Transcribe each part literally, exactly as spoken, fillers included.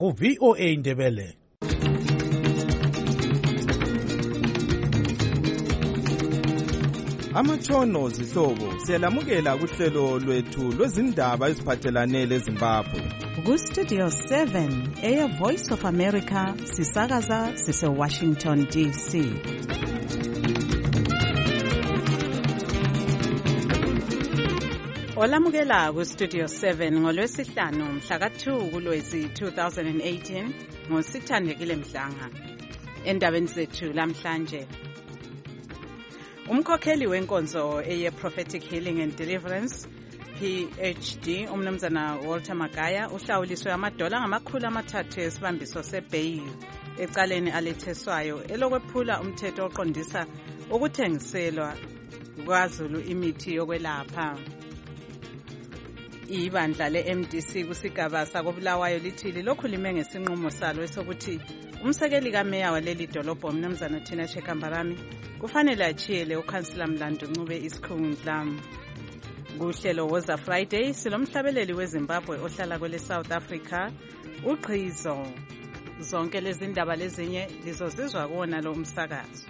U-V O A Ndebele. Amatshono zihlobo siyalamukela kuhlelo lwethu lwezindaba eziphathelane leZimbabwe. Ku-Studio seven, Air Voice of America, sisakaza sise-Washington D C. Olamukela ku-Studio seven ngolwesihlanu mhla ka two kuLwezi two thousand eighteen ngoSithandekile Mhlanga. Endabeni zethu lamhlanje, umkhokheli wenkonzo eye-Prophetic Healing and Deliverance P H D umnumzana Walter Magaya uhlawuliswe amadola ngamakhulu amathathu esibambiso se-bail ecaleni aletheswayo elokwephula umthetho oqondisa ukuthengiselwa kwaZulu imithi yokwelapha. Ibandla le-M D C kusigaba sakobulawayo lithi lokhu lime ngesinqumo salo esokuthi umsekeli kameya waleli dolobho umnumzana Tina Chekambarami kufanele achiyele ukhansila Mlando Ncube isikhundla. Kuhlelo Woza Friday silomhlabeleli weZimbabwe ohlala kwele South Africa uGqizo. Zonke lezi ndaba lezinye lizozizwa kuona lo umsakazo.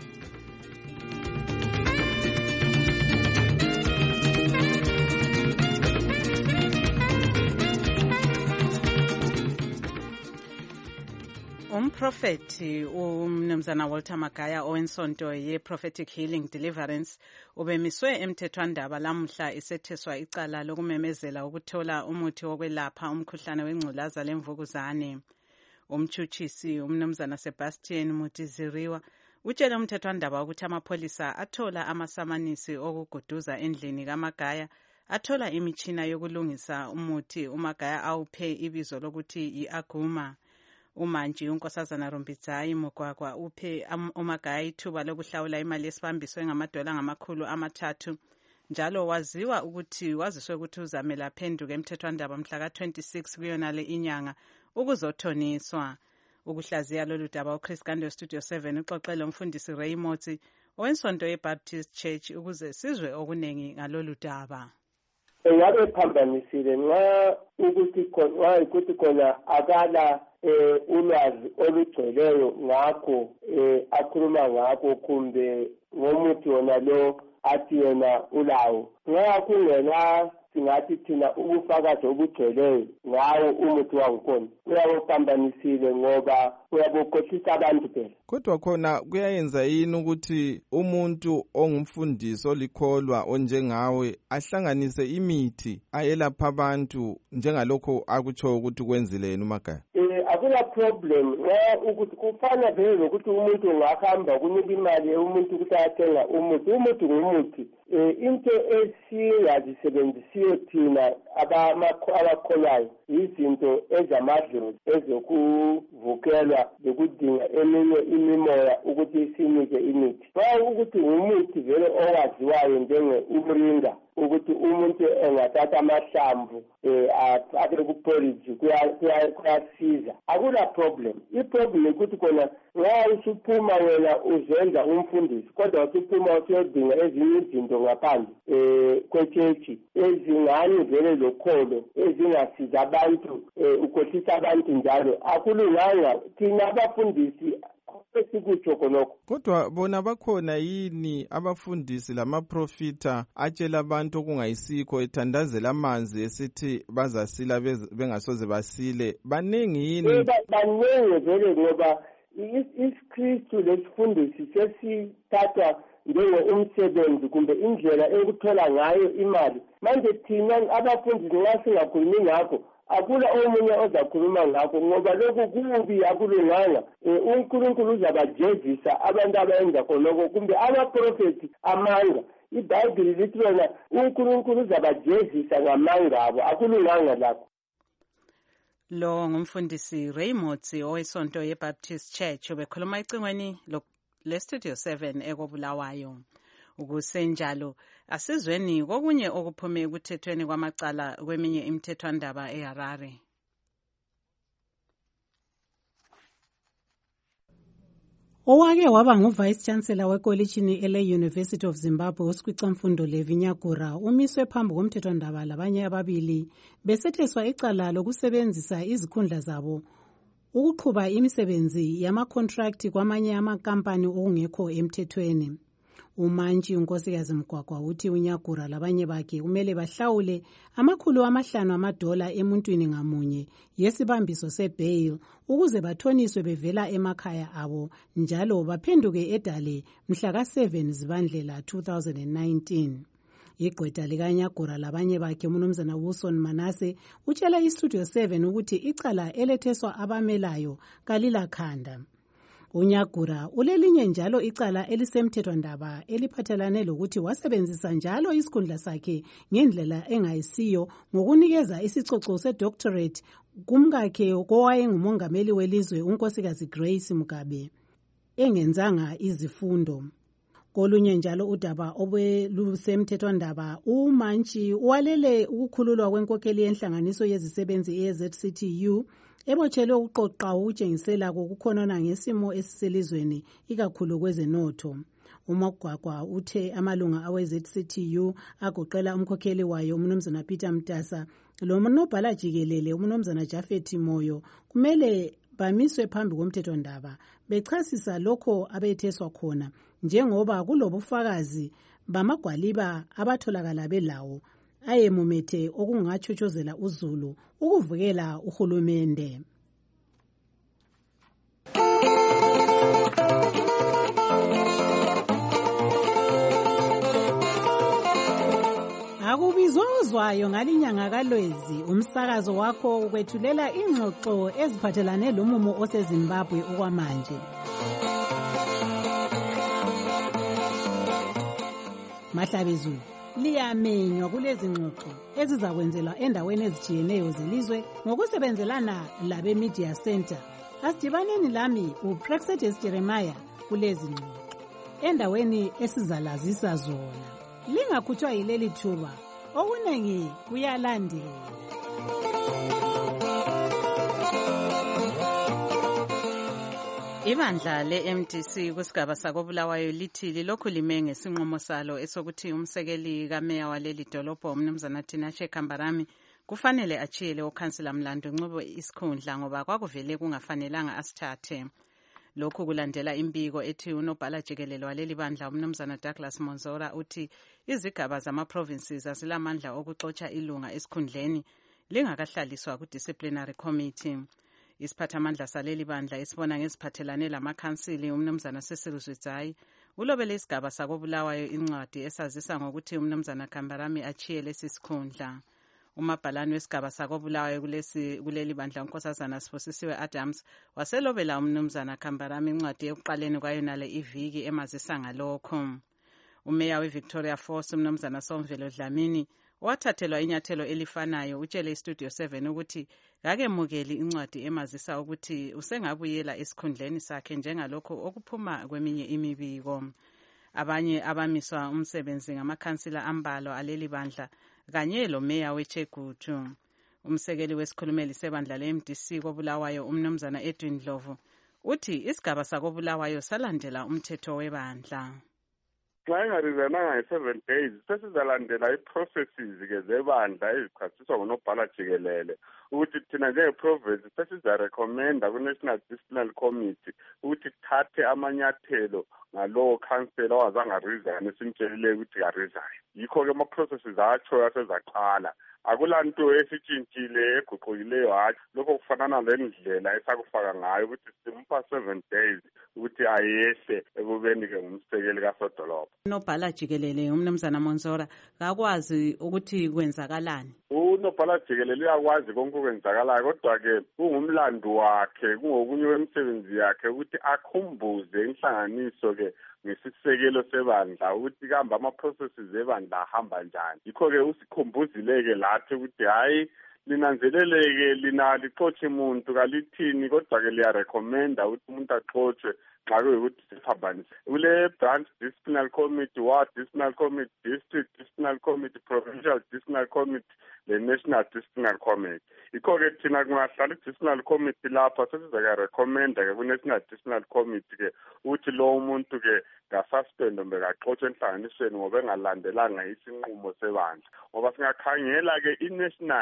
Umprofeti umnumzana Walter Magaya owensonto ye-Prophetic Healing Deliverance ubemiswe emthethwandaba lamhla isetheswa icala lokumemezela ukuthola umuthi wokwelapha umkhuhlane wengculaza lemvukuzane. Umtshutshisi umnumzana Sebastian Mutiziriwa utshele umthethwandaba ukuthi amapholisa athola amasamanisi okuguduza endlini kaMagaya athola imitshina yokulungisa umuthi uMagaya awuphe ibizo lokuthi i-Aguma. Umanji unkosazana Rombidzayi Mugwagwa uphe uMagaya ithuba lokuhlawula imali esibambiswe ngamadola ngamakhulu amathathu njalo waziwa ukuthi waziswe ukuthi uzamela phenduka emthethwandaba mhla ka twenty-six kuyonale inyanga ukuzothoniswa. Ukuhlaziya lolu daba uChris Gando Studio seven uxoxele umfundisi Ray Motsi owensonto ye-Baptist Church ukuze sizwe okunengi ngalolu daba. Engabe phambanisile nxa ukuthi khona ukuthi khona akala eh ulwazi olugcweleyo ngakho eh akhuluma ngakho kumbe ngomuthi wona lo athi yena ulawo nxa kungena singathi thina ubufakazi obugcweleyo ngawo umuthi wangikhona uyabophambanisile ngoba uyabokhohlisa abantu phela. Kodwa khona kuyayenza yini ukuthi umuntu ongumfundisi olikholwa onjengawe ahlanganise imithi ayelapha abantu njengalokho akutsho ukuthi kwenzile yena uMagaya? Eh akula problem nxa ukuthi kufana vele lokuthi umuntu ungahamba kunika imali umuntu ukuthi ayathenga umuthi umuthi ngumuthi. Eh into esingazisebenzisiyo thina abakholwayo izinto ezamadlozi ezokuvukelwa lokudinga eminye imimoya ukuthi isinike imithi. Xa ukuthi ngumuthi vele owaziwayo njenge umringa ukuthi umuntu engathatha amahlamvu eh abe kuporridge kuyasiza akula problem. I-problem ukuthi khona nxa usuphuma wena uzenza umfundisi kodwa usuphuma usiyodinga ezinye izinto ngaphandle eh kwechechi ezingani vele lokholo ezingasiza abantu ukhohlisa abantu njalo akulunganga thina abafundisi esikutsho khonokho. Kodwa bona bakhona yini abafundisi lamaprofita atshela abantu okungayisikho ethandazela amanzi esithi bazasila bengasoze basile banengi yini? Banengi vele ngoba isikristu lesifundisi sesithathwa njenge umsebenzi kumbe indlela ekuthola ngayo imali. Manje thina abafundisi nxa singakhulumi ngakho akula omunye ozakhuluma ngakho ngoba lokhu kubi akulunganga. uNkulunkulu uzabajezisa abantu abayenza khonokho kumbe amaprofeti amanga. iBhayibhili lithi wena uNkulunkulu uzabajezisa ngamanga abo akulunganga lakho. Lo ngumfundisi Ray Motsi owesonto ye-Baptist Church ubekhuluma ecingweni le-Studio seven ekobulawayo. Ukusenjalo asizweni kokunye okuphume kuthethweni kwamacala kweminye imithethwandaba eHarare. Owake waba nguvice chancellor wekolitshini ele-University of Zimbabwe uSikwicamfundo Levi Nyagura umiswe phambi komthethwandaba labanye ababili besetheswa icala lokusebenzisa izikhundla zabo ukuqhuba imisebenzi yama-contract kwamanye amakampani okungekho emthethweni. Umantshi unkosikazi Mgwagwa uthi uNyagura labanye bakhe kumele bahlawule amakhulu amahlanu amadola emuntwini ngamunye yesibambiso sebail ukuze bathoniswe bevela emakhaya abo njalo baphenduke edale mhla ka seven Zibandlela two thousand nineteen. Igqwetha likaNyagura labanye bakhe uMnumzana Wilson Manase utshela iStudio seven ukuthi icala eletheswa abamelayo kalilakhanda. uNyagura ulelinye njalo icala elisemthethwandaba eliphathelane lokuthi wasebenzisa njalo isikhundla sakhe ngendlela engayisiyo ngokunikeza isicoco sedoctorate kumkakhe kowayengumongameli welizwe unkosikazi Grace Mugabe engenzanga izifundo. Kolunye njalo udaba obelusemthethwandaba umantshi walele ukukhululwa kwenkokheli yenhlanganiso yezisebenzi e-Z C T U ebotshelwe uqoqa ukutshengisela kokukhonona ngesimo esiselizweni ikakhulu kwezenotho. uMagwagwa uthe amalunga awe-Z C T U agoqela umkhokheli wayo uMnumzana Peter Mtasa lonobhala jikelele uMnumzana Japhet Moyo kumele bamiswe phambi komthethwandaba bechasisa lokho abetheswa khona njengoba kulobufakazi bamagwaliba abatholakala belawo ayemumethe okungatshotshozela uzulu ukuvukela uhulumende. Akubizozwayo ngalinyanga kaLwezi umsakazo wakho ukwethulela ingxoxo eziphathelane lomumo oseZimbabwe okwamanje. Mahlabezulu liyamenywa kulezi ngxoxo ezizakwenzelwa endaweni ezitshiyeneyo zelizwe ngokusebenzelana labe Media Center. Asidibaneni lami uPrexetes Jeremiah kulezi ngxoxo endaweni esizalazisa zona. Lingakhutshwa yileli thuba okunengi kuyalandela. Ibandla le-M D C kusigaba sakobulawayo lithi lilokhu lime ngesinqumo salo esokuthi umsekeli kameya waleli dolobho uMnumzana Tinashe Kambarami kufanele achiyele ukhansila Mlando Ncube isikhundla ngoba kwakuvele kungafanelanga asithathe. Lokhu kulandela imbiko ethi unobhala jikelele waleli bandla uMnumzana Douglas Monzora uthi izigaba zama-provinces asilamandla okuxotsha ilunga esikhundleni lingakahlaliswa ku-disciplinary committee. Isiphathamandla saleli bandla isibona ngeziphathelane lamakhansili uMnumzana Cecil Zwidzayi ulobele isigaba sakobulawayo incwadi esazisa ngokuthi uMnumzana Kambarami achiye lesi sikhundla. Umabhalane wesigaba sakobulawayo kulesi kuleli bandla uNkosazana Sibusisiwe Adams waselobela uMnumzana Kambarami incwadi ekuqaleni kwayonale iviki emazisa ngalokho. Umeya weVictoria Falls uMnumzana Somvelo Dlamini wathathelwa inyathelo elifanayo utshele iStudio seven ukuthi kakemukeli incwadi emazisa ukuthi usengabuyela esikhundleni sakhe njengalokho okuphuma kweminye imibiko. Abanye abamiswa umsebenzi ngamakhansila ambalo aleli bandla kanye lo meya weChegutu. Umsekeli wesikhulumeli sebandla le-M D C kobulawayo uMnumzana Edwin Dlovu uthi isigaba sakobulawayo salandela umthetho webandla. Xa ingarizananga nge-seven days sesizalandela i-processes-ke zebandla ezichasiswa ngunobhala jikelele ukuthi thina njenge-province sesizarekhomenda ku-National Disciplinary Committee ukuthi thathe amanyathelo ngalowo khansela owazange arizane esimtshelile ukuthi karizane. Yikho-ke ama-processes atsho asezaqala. Akulanto esitshintshile eguqukileyo hathi lokho kufanana lendlela esakufaka ngayo ukuthi simupha seven days ukuthi ayehle ekubeni-ke ngumsekeli kasodolobha. Unobhala jikelele uMnumzana Monzora kakwazi ukuthi kwenzakalani. Unobhala jikelele uyakwazi konke okwenzakalayo kodwa-ke kungumlando wakhe kungokunye wemisebenzi yakhe ukuthi akhumbuze inhlanganiso-ke ngesisekelo sebandla ukuthi kambe ama-processes ebandla ahamba njani. Yikho-ke usikhumbuzile-ke lathi ukuthi hhayi linanzeleleke lina lixotshe umuntu kalithini kodwa-ke liyarekhomenda ukuthi umuntu axotshwe xa kuyukuthi siphambanise. Kule branch disciplinary committee, ward disciplinary committee, district disciplinary committee, provincial disciplinary committee, le national disciplinary committee. Yikho-ke thina kungahlala i-disciplinary committee lapha sesizakurekhomenda-ke ku-national disciplinary committee-ke ukuthi lowo muntu-ke ngasuspendwe bekaxotshwe enhlanganisweni ngoba engalandelanga isinqumo sebandla. Ngoba singakhangela-ke i-national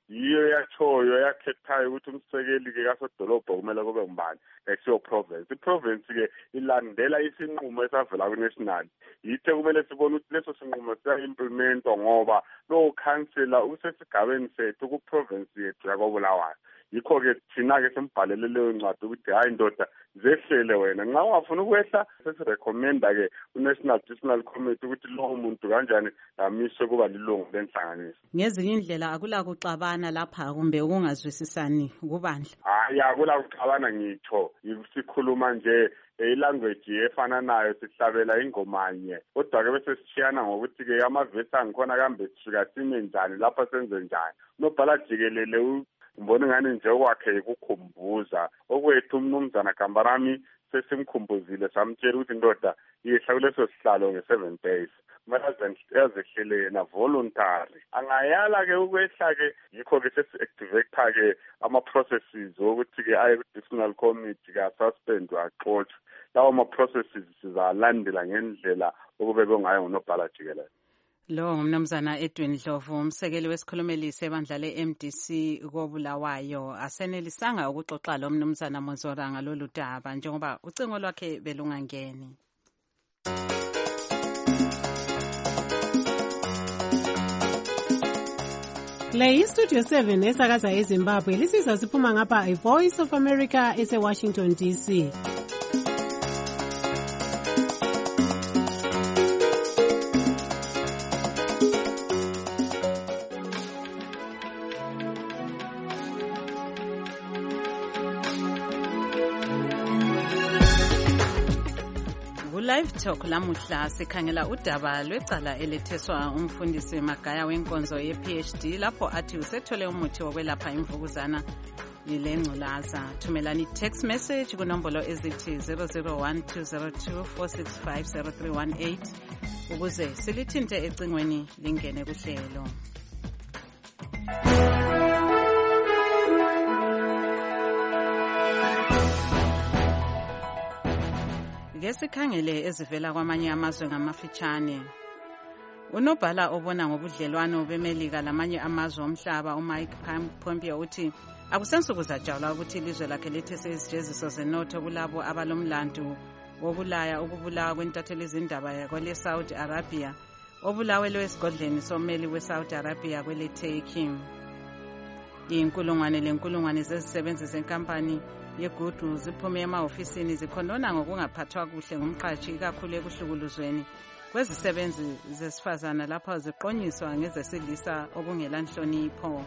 yiyo yatshoyo yakhethayo ukuthi umsekeli-ke kasodolobha kumele kube ngubani eksiyo province. I-province-ke ilandela isinqumo esavela ku-national. Yithe kumele sibone ukuthi leso sinqumo siya-implementwa ngoba lowo councillor usesigabeni sethu ku-province yethu yakoBulawayo. Yikho-ke thina-ke simbhalele leyo ncwadi ukuthi hayi ndoda zehlele wena, nxa ungafuna ukwehla sesirekhomenda-ke ku-National Disciplinary Committee ukuthi lowo muntu kanjani amiswe kuba lilungu lenhlanganiso. Ngezinye indlela akula kuxabana lapha kumbe ukungazwisisani kubandla? Hayi, akula kuxabana ngitsho, sikhuluma nje ilanguage efananayo, sihlabela ingomanye, kodwa-ke bese sishiyana ngokuthi-ke amavesi angikhona kambe sifika sime njani lapha senze njani. Unobhala jikelele ngibona ngani nje okwakhe ukukhumbuza okwethu umnumzana Gambarami sesimkhumbuzile samtshela ukuthi ndoda yehla kuleso sihlalo nge-seven days kumele azehlele yena voluntary. Angayala-ke ukwehla-ke yikho-ke sesi-activate-ke ama-processes wokuthi-ke aye ku-disciplinary committee-ke asuspendwe axotshwe. Lawo ma-processes sizalandela ngendlela okubekwe ngayo ngunobhala jikelele. Lo ngumnumzana Edwin Dlovu, umsekeli wesikhulumeli sebandla le-M D C koBulawayo. Asenelisanga ukuxoxa lo mnumzana Mozora ngalolu daba njengoba ucingo lwakhe belungangeni. Le iStudio seven esakaza eZimbabwe lisizwa siphuma ngapha iVoice of America ese-Washington D C. Live Talk lamuhla sikhangela udaba lwecala eletheswa umfundisi Magaya wenkonzo ye-P H D lapho athi usethole umuthi wokwelapha imvukuzana yilengculaza. Thumelani text message kunombolo ezithi zero zero one two zero two four six five zero three one eight ukuze silithinte ecingweni lingene kuhlelo. Ngesikhangele ezivela kwamanye amazwe ngamafitshane. Unobhala obona ngobudlelwano beMelika lamanye amazwe omhlaba uMike Pompeo uthi akusensuku zajawula ukuthi ilizwe lakhe lethese izijeziso zenotho kulabo abalomlandu wokulaya ukubulawa kwentatheli izindaba kwele Saudi Arabia obulawelwe esigodleni sommeli we-Saudi Arabia kwele Turkey. Inkulungwane lenkulungwane zezisebenzi zenkampani yegudu ziphume ema-ofisini zikhondona ngokungaphathwa kuhle ngumqatshi ikakhulu ekuhlukuluzweni kwezisebenzi zesifazana lapho ziqonyiswa ngezesilisa okungela nhlonipho.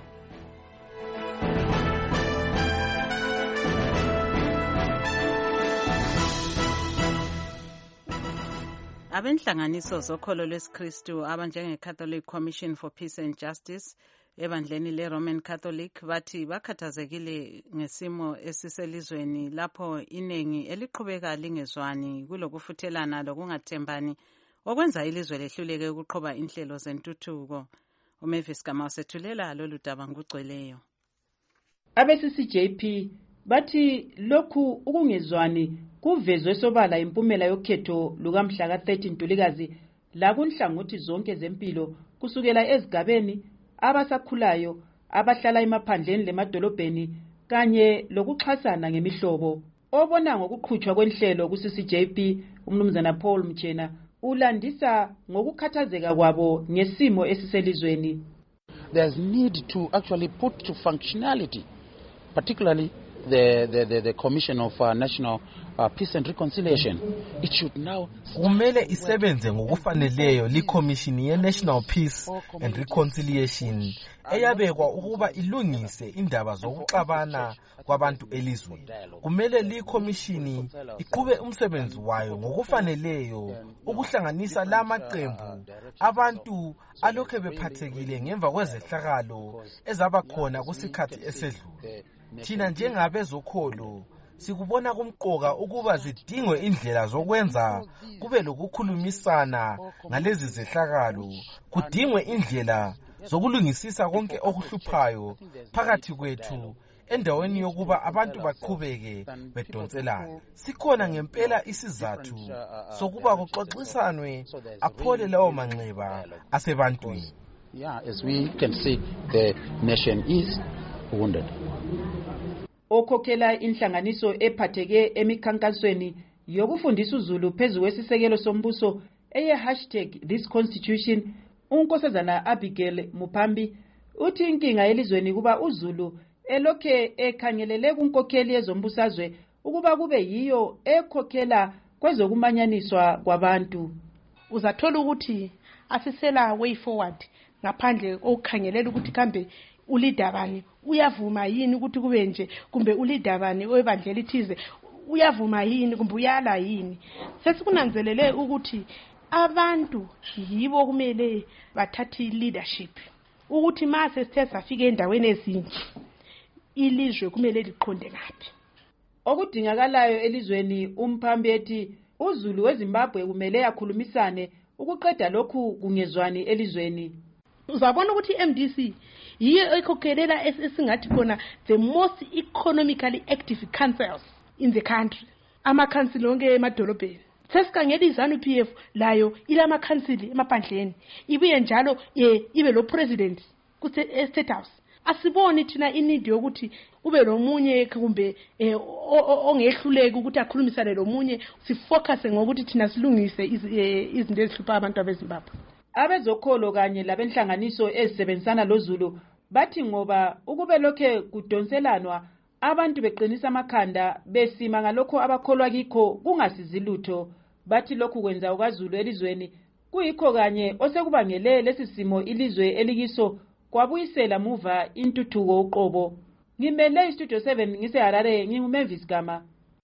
Abenhlanganiso zokholo lwesikristu abanjenge-Catholic Commission for Peace and Justice ebandleni le-Roman Catholic bathi bakhathazekile ngesimo esiselizweni lapho iningi eliqhubeka lingezwani kulokufuthelana lokungathembani okwenza ilizwe lehluleke ukuqhoba inhlelo zentuthuko. uMavis Gama usethulela lolu daba ngugcweleyo. Abe-C C J P bathi lokhu ukungezwani kuvezwe sobala impumela yokhetho lukamhla ka-thirteen Ntulikazi lakunhlangothi zonke zempilo kusukela ezigabeni abasakhulayo abahlala emaphandleni lemadolobheni kanye lokuxhasana ngemihlobo. Obona ngokuqhutshwa kwenhlelo ku-C C J P umnumzana Paul Mchena ulandisa ngokukhathazeka kwabo ngesimo esiselizweni. There's need to actually put to functionality, particularly the the the, the Commission of uh, National uh, Peace and Reconciliation. It should now kumele isebenze ngokufaneleyo li-Commission ye-National Peace and Reconciliation eyabekwa ukuba ilungise indaba zokuxabana kwabantu elizweni. Kumele li-Commission iqhube umsebenzi wayo ngokufaneleyo ukuhlanganisa la maqembu abantu alokhe bephathekile ngemva kwezehlakalo ezaba khona kusikhathi esedlule. Thina njengabezokholo sikubona kumqoka ukuba zidingwe indlela zokwenza kube lokukhulumisana ngalezi zehlakalo, kudingwe indlela zokulungisisa konke okuhluphayo phakathi kwethu endaweni yokuba abantu baqhubeke bedonselana. Sikhona ngempela isizathu sokuba kuxoxisanwe aphole lawo manxeba asebantwini. Yeah, as we can see, the nation is wounded. Okhokhela inhlanganiso ephatheke emikhankasweni yokufundisa uZulu phezu kwesisekelo sombuso eye hashtag this constitution, unkosazana Abigail Mupambi uthi inkinga elizweni kuba uZulu elokhe ekhangelele kunkokheli yezombusazwe ukuba kube yiyo ekhokhela kwezokumanyaniswa kwabantu. Uzathola ukuthi asisela way forward ngaphandle okukhangelela ukuthi kambe uleader bani uyavuma yini ukuthi kube nje, kumbe uleader bani oyebandlela ithize uyavuma yini kumbe uyala yini. Sesikunanzelele ukuthi abantu yibo kumele bathathe leadership ukuthi mase sithe safika endaweni ezinje ilizwe kumele liqonde ngaphi. Okudingakalayo elizweni umphambi ethi uZulu weZimbabwe kumele yakhulumisane ukuqeda lokhu kungezwani elizweni. Uzabona ukuthi M D C yiyo ekhokhelela esingathi khona the most economically active councils in the country. Ama-council onke emadolobheni. Sesikhangela iZANU P F layo ilama council emaphandleni. Ibuye njalo ibe lo president ku State House. Asiboni thina inidi yokuthi ube lomunye kumbe ongehluleki ukuthi akhulumisane lomunye, sifocus ngokuthi thina silungise izinto ezihlupha abantu abeZimbabwe. Abezokholo kanye labenhlanganiso ezisebenzisana loZulu bathi ngoba ukube lokhe kudonselanwa abantu beqinisa amakhanda besima ngalokho abakholwa kikho kungasizi lutho. Bathi lokhu kwenza uKwaZulu elizweni kuyikho kanye osekubangele lesisimo ilizwe elikiso kwabuyisela muva intuthuko uqobo. Ngimele iStudio seven ngise Harare, nginguMavis Gama.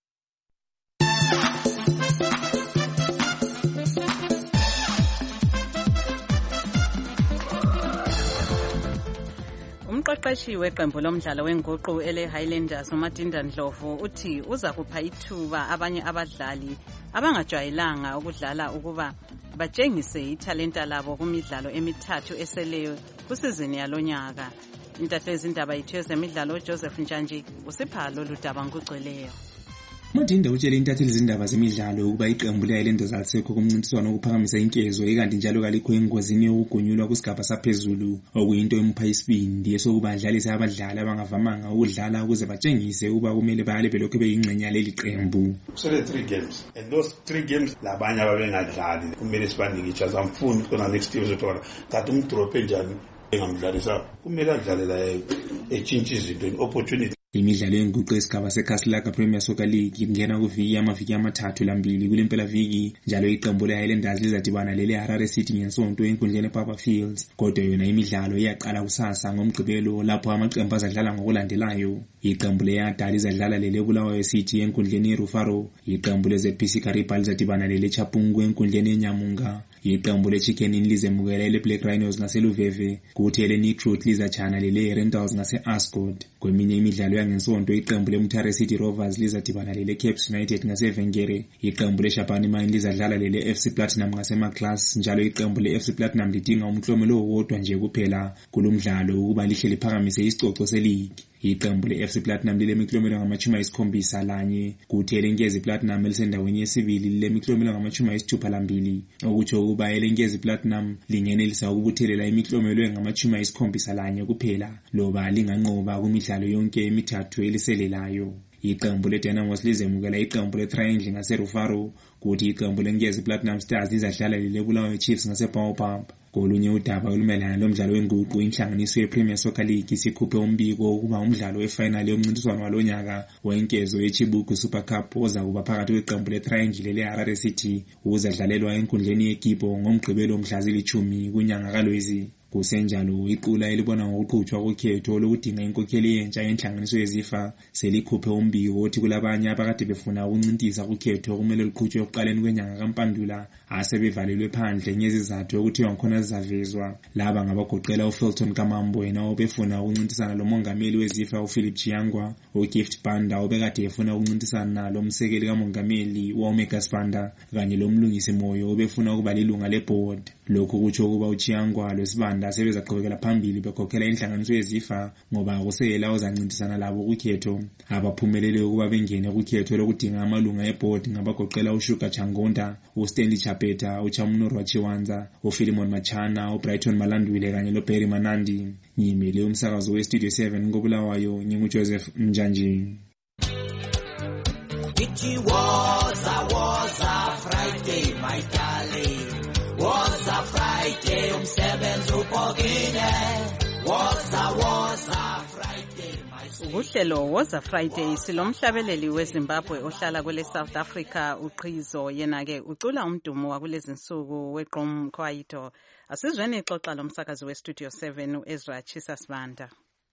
Umqeqeshi weqembu lomdlalo wenguqu ele Highlanders uMatinda Ndlovu uthi uza kupha ithuba abanye abadlali abangajwayelanga ukudlala ukuba batshengise ithalenta labo kumidlalo emithathu eseleyo kusizini yalonyaka. Intatheli yezindaba yethu yezemidlalo Joseph Njanji usipha lolu daba ngokugcweleyo. Matinda utshele intatheli zindaba zemidlalo ukuba iqembu le-Highlanders alisekho kumncintiswano wokuphakamisa inkezo ikanti njalo kalikho engozini yokugunyulwa kusigaba saphezulu, okuyinto emupha isibindi esokubadlalisa abadlali abangavamanga ukudlala ukuze batshengise ukuba kumele bale belokhu beyingxenye yaleli qembu. Kusele three games and those three games labanye ababengadlali kumele sibanike ichance. Amfuni khona next year uzothola kanti umdrop enjani engamdlalisa kumele adlale la etshintshe izinto opportunity. Imidlalo yenguqu esigaba seKaslaka Premier Soccer League ingena kuviki amaviki amathathu lambili kulempela viki, njalo iqembu le-Highlanders lizadibana lele Harare City ngesonto enkundleni ePapa Fields. Kodwa yona imidlalo iyaqala kusasa ngomgqibelo lapho amaqembu azadlala ngokulandelayo. Iqembu le-Yada lizadlala lele Bulawayo City enkundleni eRufaro, iqembu le-Z P C Kariba lizadibana lele Chapungu enkundleni eNyamunga, iqembu le-Chicken Inn lizemukela ele Black Rhinos ngaseluveve, kuthi ele Nitruth lizatshana lele Rentals ngase-Ascot. Kweminye imidlalo ngesonto iqembu leMutare City Rovers lizadibana lele Caps United ngasevengere, iqembu leShabani Mine lizadlala lele F C Platinum ngaseMaclass, njalo iqembu le-F C Platinum lidinga umklomelo owodwa nje kuphela kulomdlalo ukuba lihle liphakamise isicoco seligi. Iqembu le-F C Platinum lilemiklomelo ngamachumi ayisikhombisa lanye, kuthi elenkezi Platinum elisendaweni yesibili lilemiklomelo ngamachumi ayisithupha lambili, okutsho ukuba elenkezi Platinum lingenelisa ukubuthelela imiklomelo engamachumi ayisikhombisa lanye kuphela loba linganqoba kumidlalo yonke emithathu eliselelayo. Iqembu leDynamos lizemukela iqembu leTriangle ngaseRufaro, kuthi iqembu lenkezi Platinum Stars lizadlala lele Bulawayo Chiefs ngaseBaobab. Kolunye udaba olumelana lomdlalo wenguqu, inhlanganiso yePremier Soccer League isikhuphe umbiko ukuba umdlalo wefinal yomncintiswano walonyaka wenkezo yeChibuku Super Cup oza kuba phakathi kweqembu leTriangle leHarare City uzadlalelwa enkundleni yeKipo ngomgqibelo mhla zilithumi kunyanga kaLwezi. Kusenjalo iqula elibona ngokuqhutshwa kokhetho lokudinga inkokheli yentsha yenhlanganiso yezifa selikhuphe umbiko othi kulabanye abakade befuna ukuncintisa ukhetho kumele liqhutshwe ekuqaleni kwenyanga kaMpandula asebevalelwe phandle ngezizathu okuthiwa ngikhona zizavezwa. Laba ngabagoqela uFilton Kamambo yena obefuna ukuncintisana lomongameli wezifa uPhilip Chiyangwa, uGift Banda obekade efuna ukuncintisana lomsekeli kamongameli uOmega Spanda kanye lomlungisi moyo obefuna ukuba lilunga leboard. Lokhu kutsho ukuba uChiyangwa lweSibanda Manda sebezaqhubekela phambili bekhokhela inhlanganiso yezifa ngoba kusela ozancintisana labo kukhetho. Abaphumelele ukuba bengene kukhetho lokudinga amalunga eboard ngabagoqela uShuga Changonda, uStanley Chapeta, uChamnuro Chiwanza, uPhilemon Machana, uBrighton Malandwile kanye loBerry Manandi. Ngimele umsakazo weStudio seven koBulawayo, nginguJoseph Njanji. It was a was a Friday, my darling. Was a Friday, umsebenzi ubhokile. Was a was a Friday, my uhlelo was a Friday silomhlabeleli weZimbabwe ohlala kwele South Africa uqhizo yena ke ucula umdumo wakulezi insuku weGqom Kwaito. Asizweni ixoxa lomsakazi weStudio seven uEzra Chisasibanda.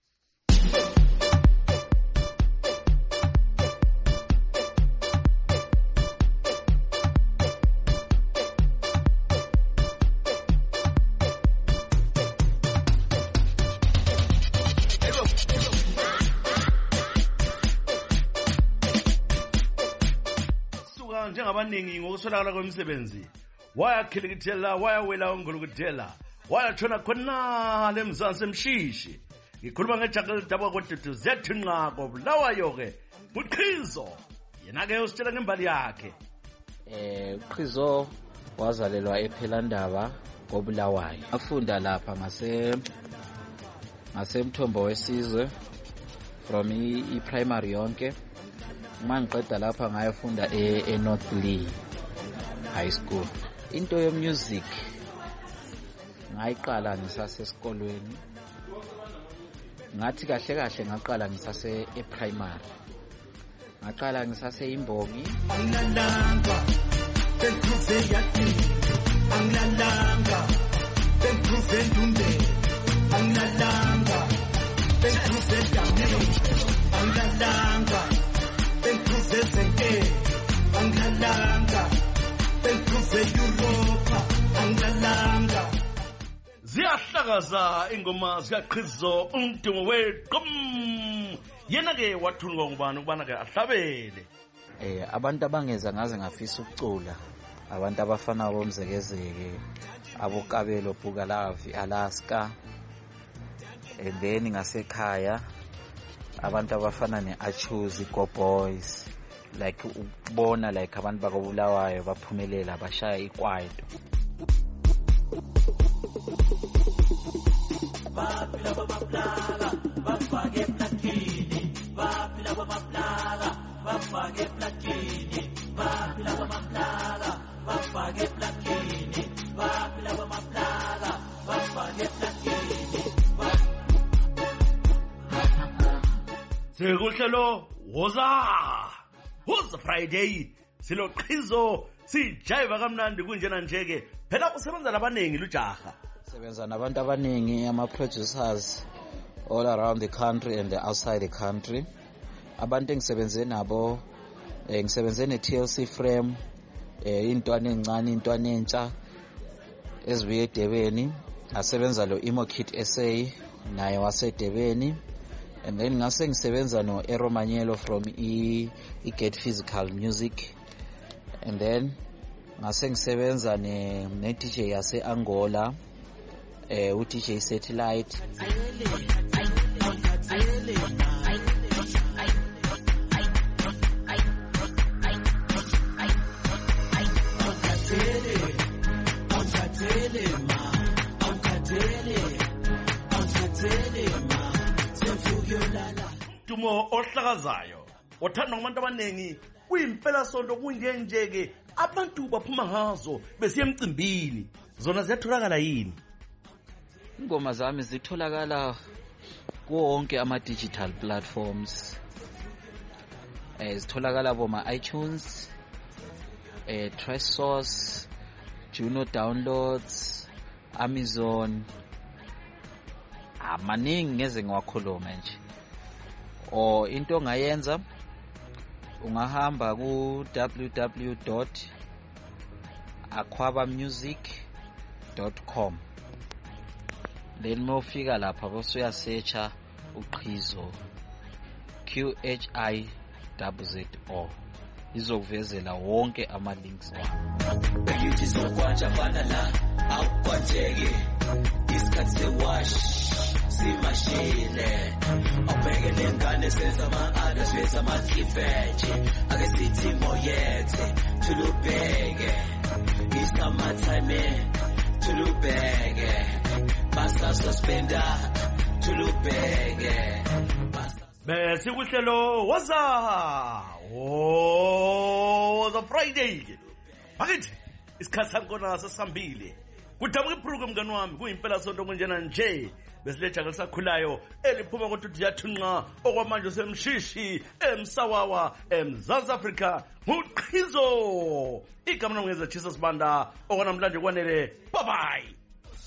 Abaningi ngokuswelakala kwemisebenzi wayakhilikithela wayawela ongolokudela wayatshona khona lemzansi emshishi. Ngikhuluma ngejackal daba kodudu zethu nqako Bulawayo ke uqhizo yena ke usitshela ngembali yakhe. Eh uqhizo wazalelwa ePhelandaba koBulawayo. Afunda lapha ngase ngasemthombo wesizwe from i primary yonke. Mangiqeda lapha ngayofunda e North Lee High School. Into ye music ngayiqala ngisasesikolweni. Ngathi kahle kahle ngaqala ngisase e primary. Ngaqala ngisase imbongi. Anglalanga benkuze yathi anglalanga benkuze ndunde anglalanga benkuze dami anglalanga benkuze zenke anglalanga benkuze Europa anglalanga. Ziyahlakaza ingoma zikaQhizo umdumo weGqom. Yena ke wathulwa ngubani ukubana ke ahlabele. Eh abantu abangeza ngaze ngafisa ukucula. Abantu abafana bomzekezeke abokabelo Bhukalavi Alaska. And then ngasekhaya abantu abafana neAchuzi Go Boys, like ubona like abantu bakobulawayo baphumelela bashaya ikwaito. Baphila babaplaga bafake eplakini baphila babaplaga bafake eplakini baphila babaplaga bafake eplakini baphila babaplaga bafake eplakini. Sekuhlelo woza woza Friday silo Qhizo sijiva kamnandi kunjena nje ke phela usebenza labanengi lujaha. Sebenza nabantu abaningi ama producers all around the country and outside the country. Abantu engisebenze nabo eh ngisebenze ne T L C Frame eh intwana encane intwana entsha ezibuye eDebeni. Asebenza lo Imo Kid S A naye waseDebeni. And then ngase ngisebenza no Ero Manyelo from e, e Get Physical Music. And then ngase ngisebenza ne ne D J yase Angola eh u D J Satellite. Dumo ohlakazayo othandwa ngabantu abanengi kuyimpela sonto kunjenjeke abantu baphuma ngazo besiye emcimbini zona ziyatholakala yini? Ingoma zami zitholakala kuwonke ama digital platforms. Eh zitholakala boma iTunes, eh Traxsource, Juno Downloads, Amazon. Amaningi ngeze ngiwakhuluma nje. O into ongayenza ungahamba ku w w w dot akwaba music dot com. Then mawufika lapha bese uyasearcha uqhizo Q H I Z Z O. Izokuvezela wonke ama links. Bengithi sokwatsha bana la awukwatsheke. isikhathi wash simashile obheke nengane senza ama-ada senza ama-cliffage ake sithi moyethe tulubheke isikamatime tulubheke basa suspenda tulubheke bese kuhlelo waza oh the Friday bakithi isikhathi sankona sesihambile kudabuka iprogram mngani wami kuyimpela sonto kunjena nje besilejaga lisakhulayo eliphuma kodudu yathunqa okwamanje semshishi emsawawa eMzansi Afrika nguqhizo igama nomngeza Jesus Banda okwanamhlanje kwanele bye bye.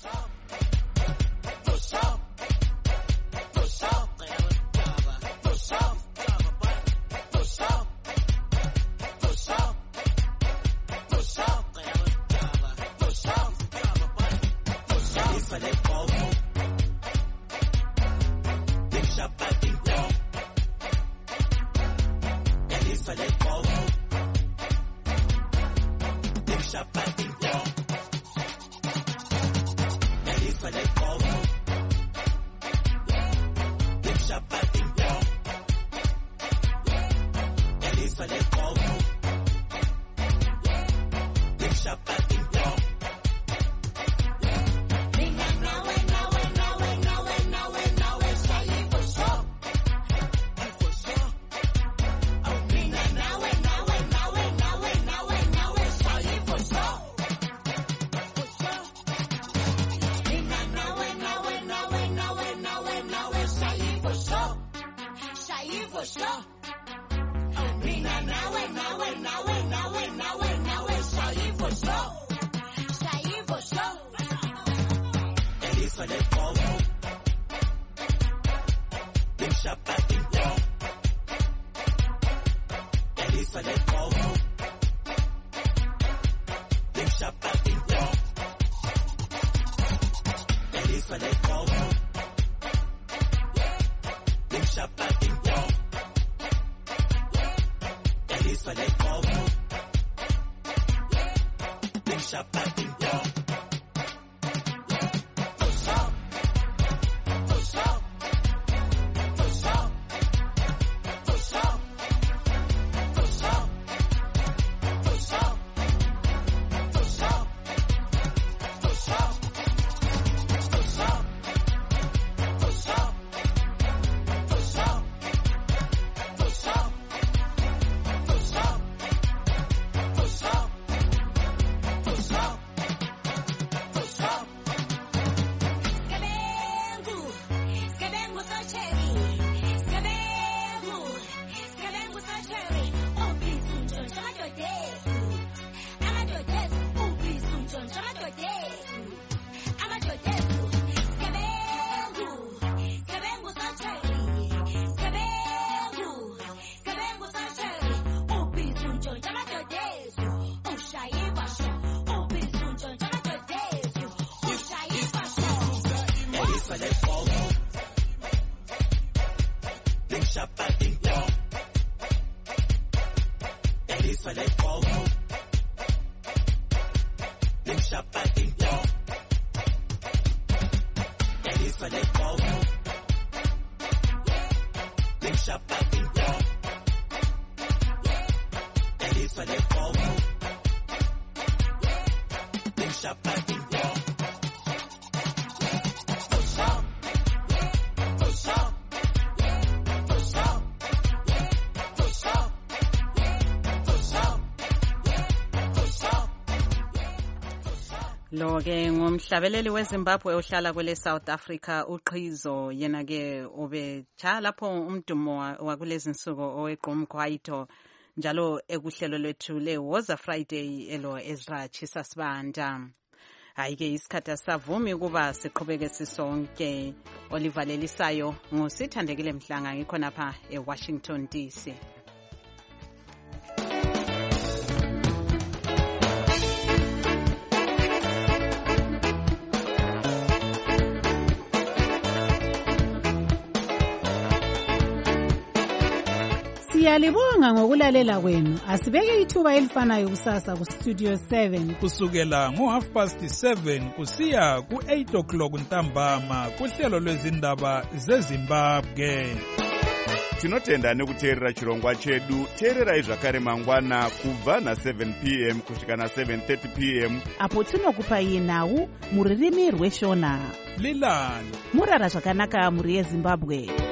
Lo ke ngumhlabeleli weZimbabwe ohlala kwele South Africa uqhizo yena ke obecha lapho umdumo wakulezi insuku oweqom kwaito njalo ekuhlelo lethu le Woza Friday elo Ezra Chisasibanda. Hayi ke isikhathi savumi kuba siqhubeke sisonke olivalelisayo ngosithandekile Mhlanga ngikho napha eWashington D C. Siyalibonga ngokulalela kwenu. Asibeke ithuba elifanayo kusasa ku Studio seven kusukela ngo half past seven kusiya ku eight o'clock ntambama kuhlelo lwezindaba zeZimbabwe. Tinotenda nekuteerera chirongwa chedu. Teererai zvakare mangwana kubva na seven p m kusvika na seven thirty p m apo tinokupai nhau muririmi rweshona. Lilani murara zvakanaka muri yeZimbabwe.